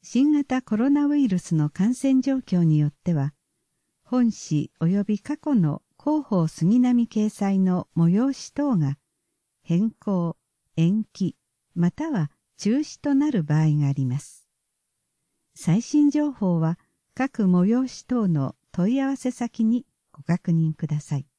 新型コロナウイルスの感染状況によっては、本誌及び過去の広報杉並掲載の催し等が変更、延期、または中止となる場合があります。最新情報は各催し等の問い合わせ先にご確認ください。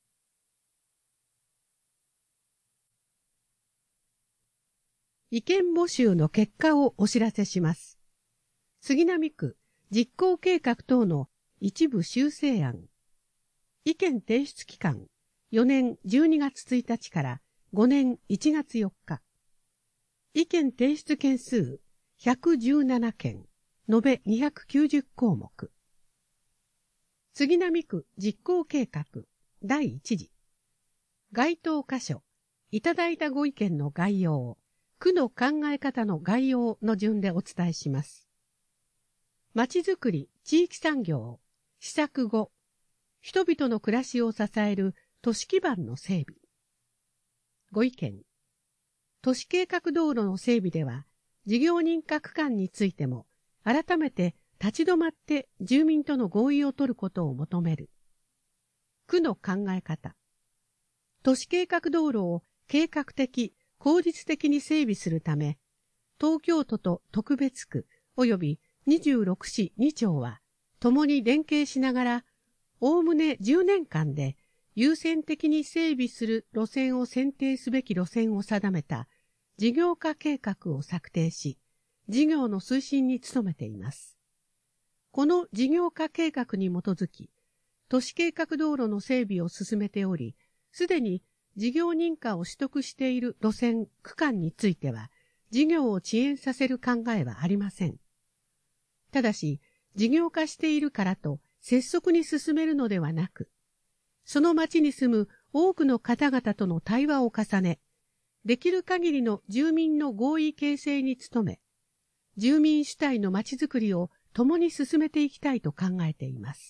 意見募集の結果をお知らせします。杉並区実行計画等の一部修正案。意見提出期間4年12月1日から5年1月4日。意見提出件数117件、延べ290項目。杉並区実行計画第1次。該当箇所、いただいたご意見の概要、区の考え方の概要の順でお伝えします。まちづくり地域産業、施策後、人々の暮らしを支える都市基盤の整備。ご意見。都市計画道路の整備では、事業認可区間についても、改めて立ち止まって住民との合意を取ることを求める。区の考え方。都市計画道路を計画的、効率的に整備するため、東京都と特別区及び26市2町は、共に連携しながら、おおむね10年間で優先的に整備する路線を選定すべき路線を定めた事業化計画を策定し、事業の推進に努めています。この事業化計画に基づき、都市計画道路の整備を進めており、すでに事業認可を取得している路線、区間については、事業を遅延させる考えはありません。ただし、事業化しているからと拙速に進めるのではなく、その町に住む多くの方々との対話を重ね、できる限りの住民の合意形成に努め、住民主体の町づくりを共に進めていきたいと考えています。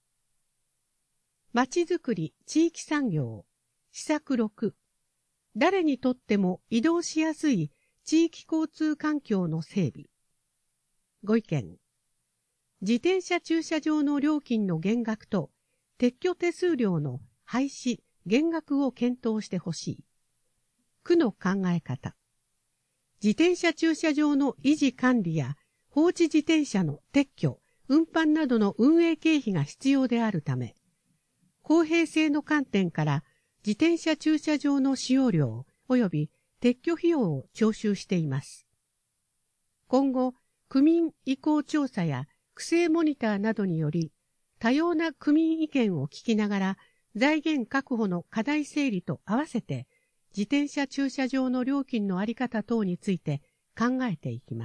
町づくり地域産業、施策6、誰にとっても移動しやすい地域交通環境の整備。ご意見。自転車駐車場の料金の減額と撤去手数料の廃止、減額を検討してほしい。区の考え方。自転車駐車場の維持管理や放置自転車の撤去、運搬などの運営経費が必要であるため、公平性の観点から自転車駐車場の使用料及び撤去費用を徴収しています。今後、区民意向調査や区政モニターなどにより、多様な区民意見を聞きながら、財源確保の課題整理と合わせて、自転車駐車場の料金のあり方等について考えていきます。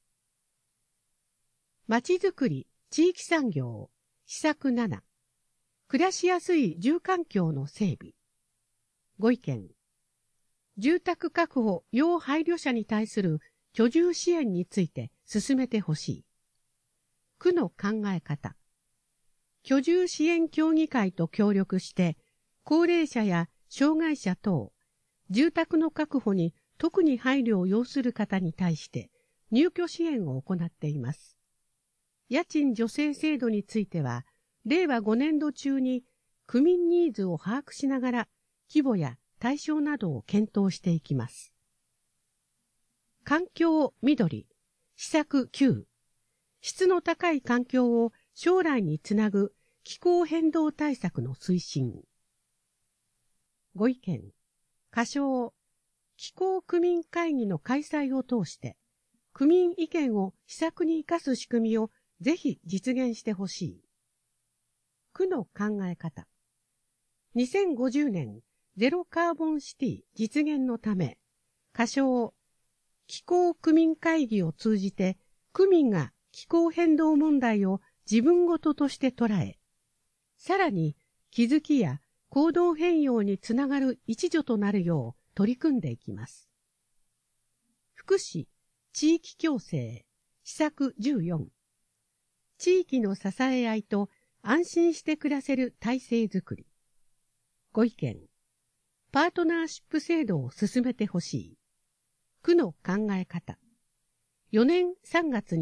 まちづくり地域産業、施策7、暮らしやすい住環境の整備。ご意見。住宅確保要配慮者に対する居住支援について進めてほしい。区の考え方。居住支援協議会と協力して、高齢者や障害者等、住宅の確保に特に配慮を要する方に対して入居支援を行っています。家賃助成制度については、令和5年度中に区民ニーズを把握しながら規模や対象などを検討していきます。環境緑、施策9、質の高い環境を将来につなぐ気候変動対策の推進。ご意見。仮称、気候区民会議の開催を通して、区民意見を施策に生かす仕組みをぜひ実現してほしい。区の考え方。2050年ゼロカーボンシティ実現のため、仮称、気候区民会議を通じて、区民が気候変動問題を自分ごととして捉え、さらに気づきや行動変容につながる一助となるよう取り組んでいきます。福祉、地域共生、施策14、地域の支え合いと安心して暮らせる体制づくり。ご意見。パートナーシップ制度を進めてほしい。区の考え方。4年3月に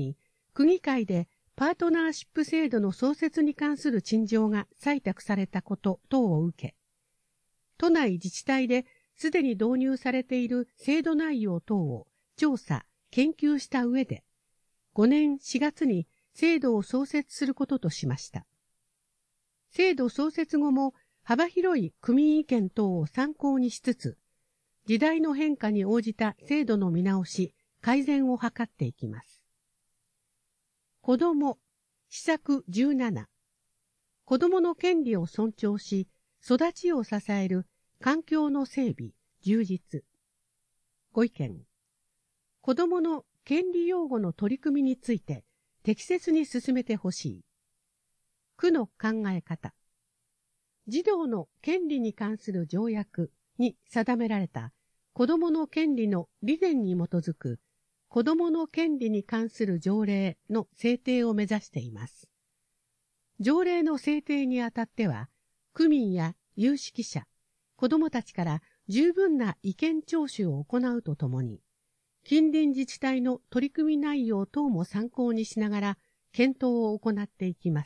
区議会でパートナーシップ制度の創設に関する陳情が採択されたこと等を受け、都内自治体ですでに導入されている制度内容等を調査・研究した上で、5年4月に制度を創設することとしました。制度創設後も幅広い区民意見等を参考にしつつ、時代の変化に応じた制度の見直し、改善を図っていきます。子ども、施策17、子どもの権利を尊重し、育ちを支える環境の整備、充実。ご意見。子どもの権利擁護の取り組みについて適切に進めてほしい。区の考え方。児童の権利に関する条約に定められた子どもの権利の理念に基づく子どもの権利に関する条例の制定を目指しています。条例の制定にあたっては、区民や有識者、子どもたちから十分な意見聴取を行うとともに、近隣自治体の取り組み内容等も参考にしながら検討を行っていきます。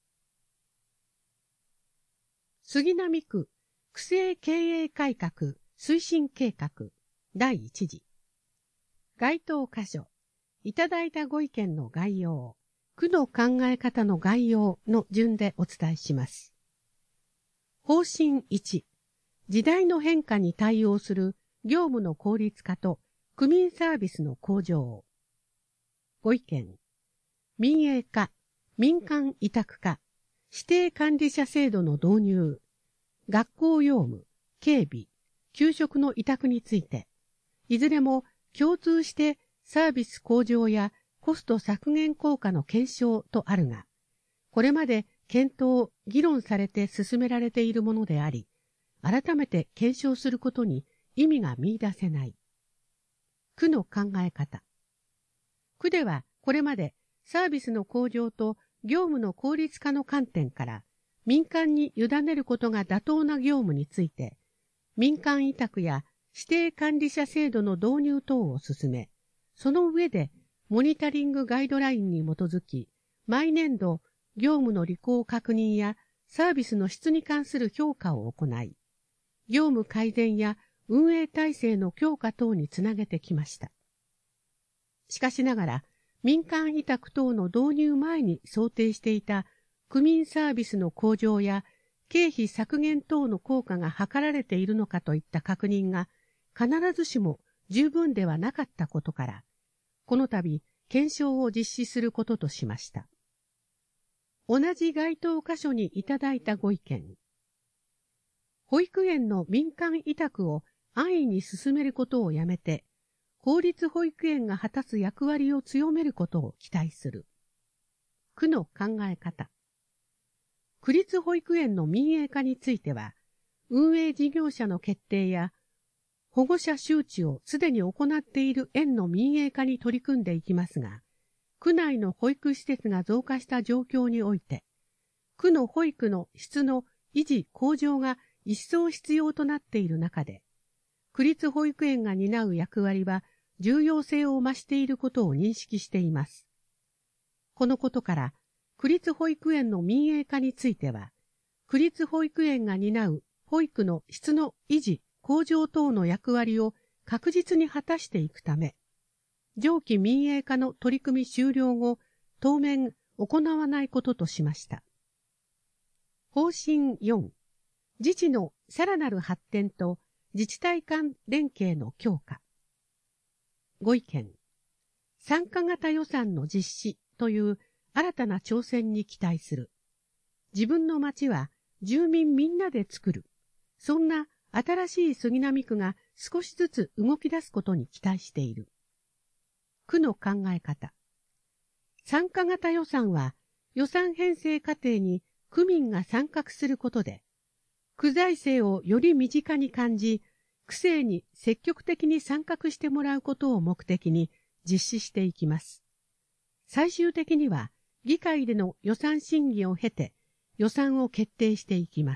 杉並区区政経営改革推進計画第1次。該当箇所、いただいたご意見の概要、区の考え方の概要の順でお伝えします。方針1、時代の変化に対応する業務の効率化と区民サービスの向上。ご意見、民営化、民間委託化、指定管理者制度の導入、学校用務、警備、給食の委託について、いずれも共通してサービス向上やコスト削減効果の検証とあるが、これまで検討・議論されて進められているものであり、改めて検証することに意味が見出せない。区の考え方。区ではこれまでサービスの向上と業務の効率化の観点から民間に委ねることが妥当な業務について、民間委託や指定管理者制度の導入等を進め、その上でモニタリングガイドラインに基づき、毎年度業務の履行確認やサービスの質に関する評価を行い、業務改善や運営体制の強化等につなげてきました。しかしながら、民間委託等の導入前に想定していた区民サービスの向上や経費削減等の効果が図られているのかといった確認が必ずしも十分ではなかったことから、この度検証を実施することとしました。同じ該当箇所にいただいたご意見。保育園の民間委託を安易に進めることをやめて、公立保育園が果たす役割を強めることを期待する。区の考え方。区立保育園の民営化については、運営事業者の決定や保護者周知をすでに行っている園の民営化に取り組んでいきますが、区内の保育施設が増加した状況において、区の保育の質の維持向上が一層必要となっている中で、区立保育園が担う役割は重要性を増していることを認識しています。このことから、区立保育園の民営化については、区立保育園が担う保育の質の維持、向上等の役割を確実に果たしていくため、上記民営化の取り組み終了後、当面行わないこととしました。方針4、自治のさらなる発展と自治体間連携の強化。ご意見。参加型予算の実施という新たな挑戦に期待する。自分の町は住民みんなで作る。そんな新しい杉並区が少しずつ動き出すことに期待している。区の考え方。参加型予算は予算編成過程に区民が参画することで、区財政をより身近に感じ、区政に積極的に参画してもらうことを目的に実施していきます。最終的には議会での予算審議を経て予算を決定していきます。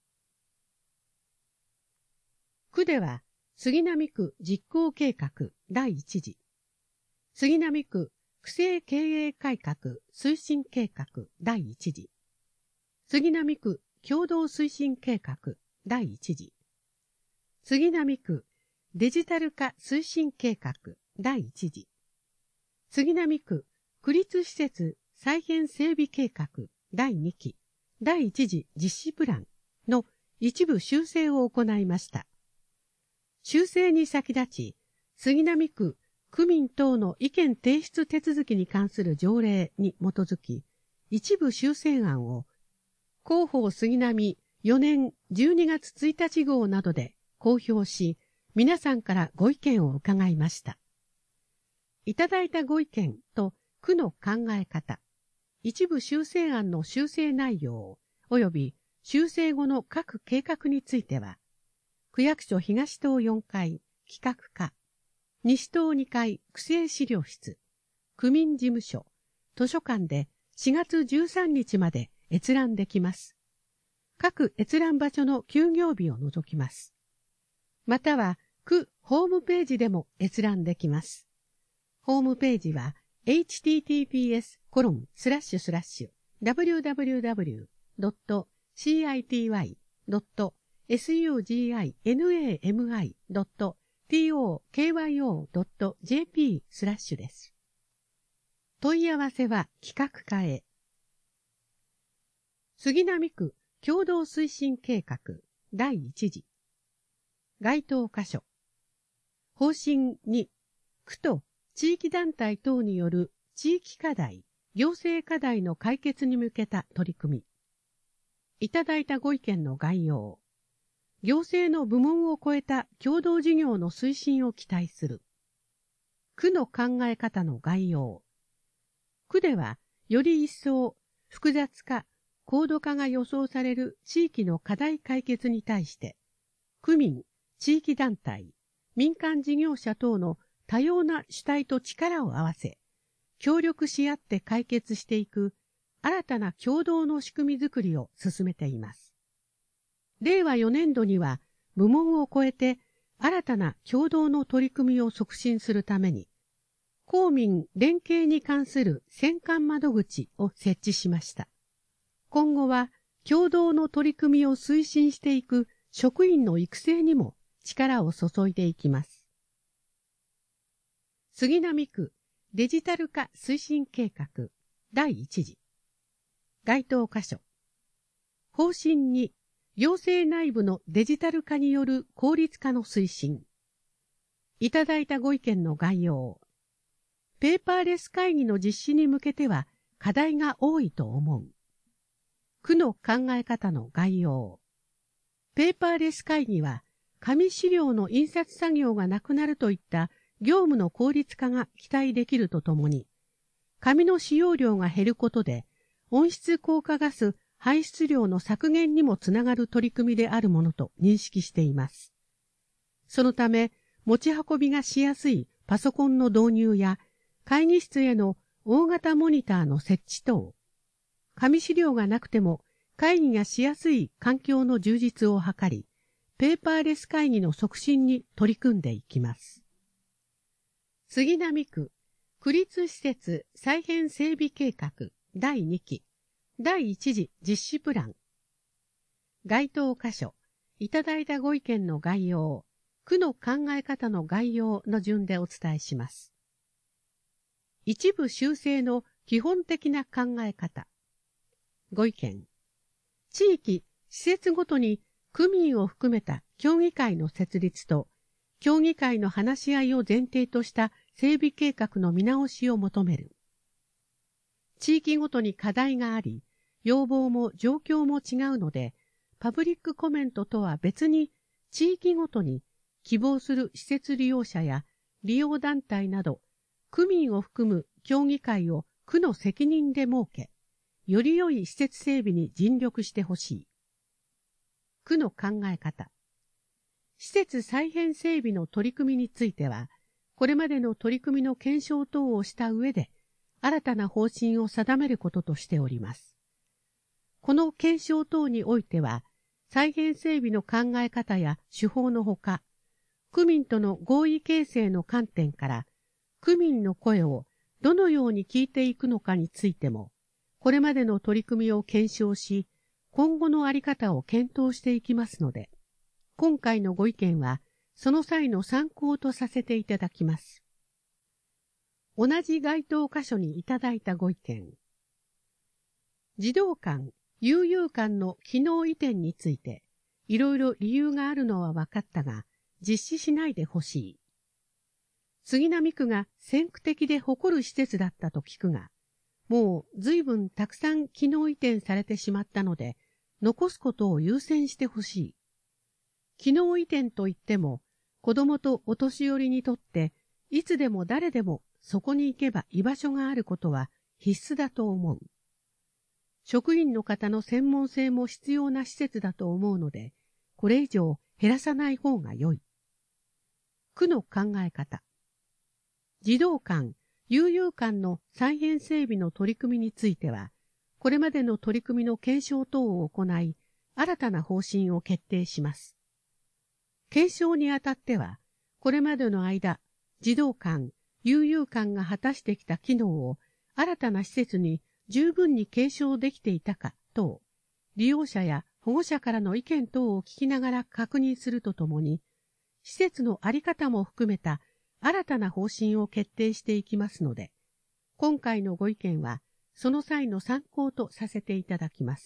区では杉並区実行計画第1次、杉並区区政経営改革推進計画第1次。杉並区共同推進計画第1次。杉並区デジタル化推進計画第1次。杉並区区立施設再編整備計画第2期第1次実施プランの一部修正を行いました。修正に先立ち、杉並区区民等の意見提出手続きに関する条例に基づき、一部修正案を広報杉並4年12月1日号などで公表し、皆さんからご意見を伺いました。いただいたご意見と区の考え方、一部修正案の修正内容及び修正後の各計画については、区役所東棟4階企画課、西棟2階区政資料室、区民事務所、図書館で4月13日まで閲覧できます。各閲覧場所の休業日を除きます。または、区ホームページでも閲覧できます。ホームページは https://www.cityy.suginami.tokyo.jp/ です。問い合わせは企画課へ。杉並区共同推進計画第1次。該当箇所。方針2、区と地域団体等による地域課題、行政課題の解決に向けた取り組み。いただいたご意見の概要。行政の部門を超えた共同事業の推進を期待する。区の考え方の概要。区では、より一層、複雑化、高度化が予想される地域の課題解決に対して、区民、地域団体、民間事業者等の多様な主体と力を合わせ、協力し合って解決していく新たな共同の仕組みづくりを進めています。令和4年度には部門を超えて新たな共同の取り組みを促進するために、公民連携に関する選管窓口を設置しました。今後は共同の取り組みを推進していく職員の育成にも力を注いでいきます。杉並区デジタル化推進計画第1次。該当箇所。方針2、行政内部のデジタル化による効率化の推進。いただいたご意見の概要。ペーパーレス会議の実施に向けては課題が多いと思う。区の考え方の概要。ペーパーレス会議は紙資料の印刷作業がなくなるといった業務の効率化が期待できるとともに、紙の使用量が減ることで温室効果ガス排出量の削減にもつながる取り組みであるものと認識しています。そのため、持ち運びがしやすいパソコンの導入や会議室への大型モニターの設置等、紙資料がなくても会議がしやすい環境の充実を図り、ペーパーレス会議の促進に取り組んでいきます。杉並区区立施設再編整備計画第2期第1次実施プラン。該当箇所、いただいたご意見の概要、区の考え方の概要の順でお伝えします。一部修正の基本的な考え方。ご意見。地域、施設ごとに区民を含めた協議会の設立と、協議会の話し合いを前提とした整備計画の見直しを求める。地域ごとに課題があり、要望も状況も違うので、パブリックコメントとは別に、地域ごとに希望する施設利用者や利用団体など、区民を含む協議会を区の責任で設け、より良い施設整備に尽力してほしい。区の考え方。施設再編整備の取り組みについては、これまでの取り組みの検証等をした上で、新たな方針を定めることとしております。この検証等においては、再編整備の考え方や手法のほか、区民との合意形成の観点から、区民の声をどのように聞いていくのかについても、これまでの取り組みを検証し、今後のあり方を検討していきますので、今回のご意見は、その際の参考とさせていただきます。同じ該当箇所にいただいたご意見。児童館、悠々館の機能移転について、いろいろ理由があるのは分かったが、実施しないでほしい。杉並区が先駆的で誇る施設だったと聞くが、もう随分たくさん機能移転されてしまったので、残すことを優先してほしい。機能移転といっても、子供とお年寄りにとって、いつでも誰でもそこに行けば居場所があることは必須だと思う。職員の方の専門性も必要な施設だと思うので、これ以上減らさない方が良い。区の考え方。児童館、悠々館の再編整備の取り組みについては、これまでの取り組みの検証等を行い、新たな方針を決定します。検証にあたっては、これまでの間、児童館、悠々館が果たしてきた機能を新たな施設に十分に継承できていたか等、利用者や保護者からの意見等を聞きながら確認するとともに、施設の在り方も含めた新たな方針を決定していきますので、今回のご意見はその際の参考とさせていただきます。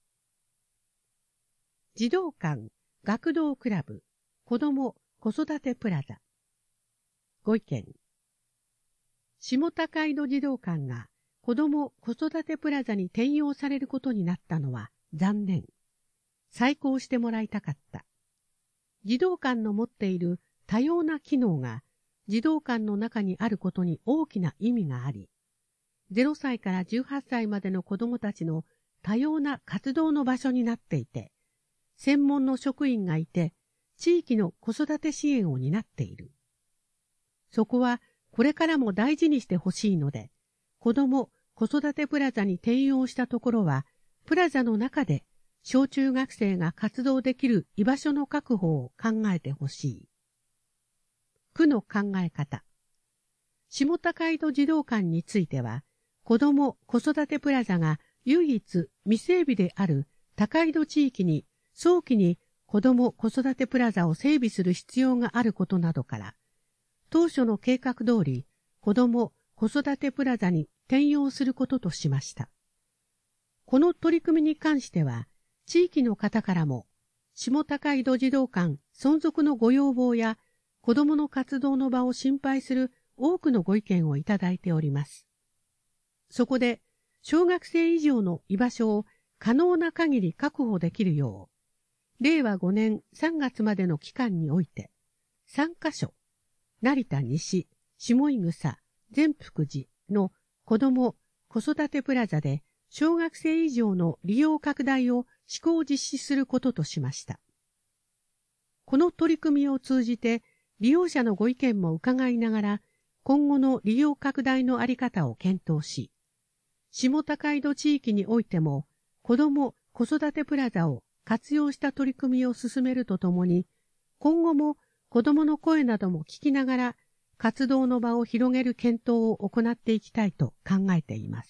児童館、学童クラブ、子ども・子育てプラザ。ご意見。下高井戸児童館が子ども・子育てプラザに転用されることになったのは残念。再考してもらいたかった。児童館の持っている多様な機能が児童館の中にあることに大きな意味があり、0歳から18歳までの子どもたちの多様な活動の場所になっていて、専門の職員がいて、地域の子育て支援を担っている。そこはこれからも大事にしてほしいので、子ども・子育てプラザに転用したところは、プラザの中で小中学生が活動できる居場所の確保を考えてほしい。区の考え方。下高井戸児童館については、子ども・子育てプラザが唯一未整備である高井戸地域に早期に子ども・子育てプラザを整備する必要があることなどから、当初の計画通り子ども・子育てプラザに転用することとしました。この取り組みに関しては、地域の方からも、下高井戸児童館存続のご要望や、子どもの活動の場を心配する多くのご意見をいただいております。そこで、小学生以上の居場所を可能な限り確保できるよう、令和5年3月までの期間において、3カ所、成田西、下井草、善福寺の子ども・子育てプラザで小学生以上の利用拡大を試行実施することとしました。この取り組みを通じて利用者のご意見も伺いながら今後の利用拡大のあり方を検討し、下高井戸地域においても子ども・子育てプラザを活用した取り組みを進めるとともに、今後も子どもの声なども聞きながら活動の場を広げる検討を行っていきたいと考えています。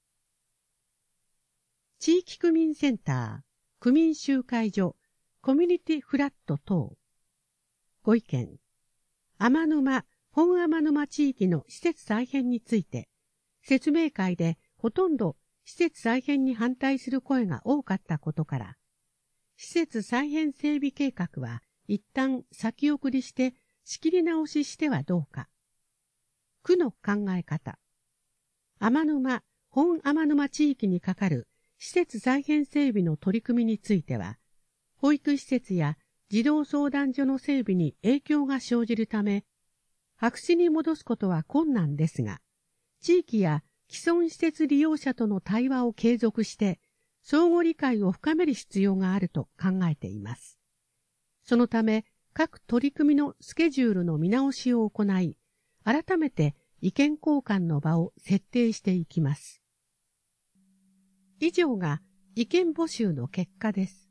地域区民センター、区民集会所、コミュニティフラット等。ご意見。天沼、本天沼地域の施設再編について、説明会でほとんど施設再編に反対する声が多かったことから、施設再編整備計画は一旦先送りして仕切り直ししてはどうか。区の考え方。天沼、本天沼地域にかかる施設再編整備の取り組みについては、保育施設や児童相談所の整備に影響が生じるため、白紙に戻すことは困難ですが、地域や既存施設利用者との対話を継続して、相互理解を深める必要があると考えています。そのため、各取り組みのスケジュールの見直しを行い、改めて意見交換の場を設定していきます。以上が意見募集の結果です。